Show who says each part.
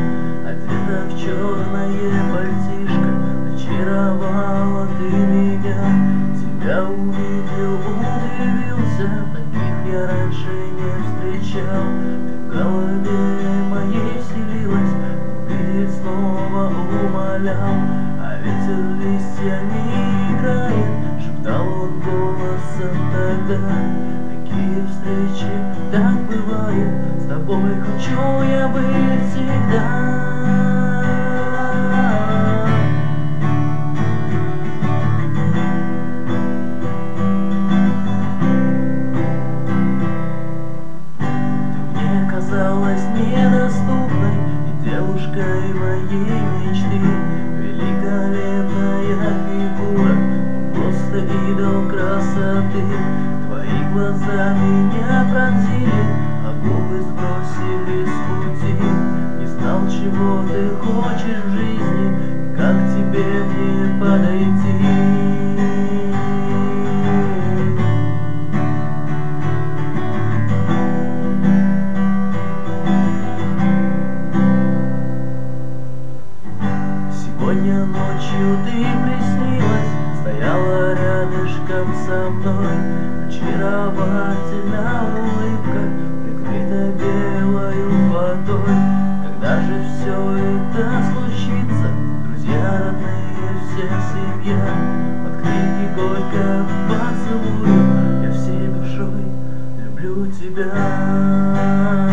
Speaker 1: Одета в черное пальтишко, очаровала ты меня. Тебя увидел, удивился, таких я раньше не встречал. Ты в голове моей вселилась, увидеть снова умолял. А ветер листьями играет, шептал он голосом тогда. Такие встречи, так бывает, с тобой хочу я быть всегда. Казалась недоступной и девушкой моей мечты. Великолепная фигура, просто идол красоты. Твои глаза меня пронзили, а губы сбросили с пути. Не знал, чего ты хочешь в жизни, как тебе мне подойти. Сегодня ночью ты приснилась, стояла рядышком со мной. Очаровательная улыбка, прикрыта белою водой. Когда же все это случится, друзья родные, вся семья, под крики горько поцелую, я всей душой люблю тебя.